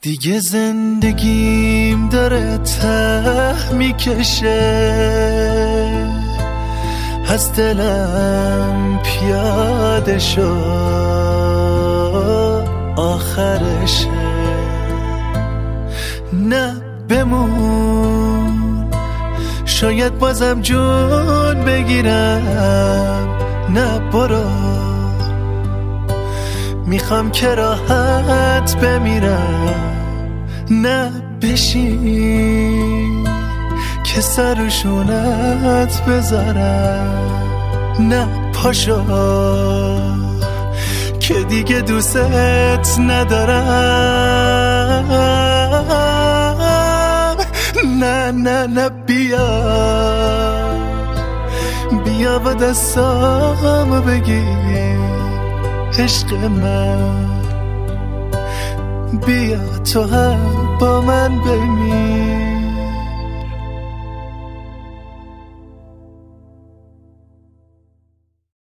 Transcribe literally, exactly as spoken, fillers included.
دیگه زندگیم داره ته میکشه، از دلم پیاده شد آخرشه. نه بمون، شاید بازم جون بگیرم. نه برو، میخوام که راحت بمیرم. نه بشین که سر و شونت بذارم. نه پاشو که دیگه دوستت ندارم. نه نه نه بیا بیا با دستامو بگیر عشق من، بیا تو هم با من بمیر.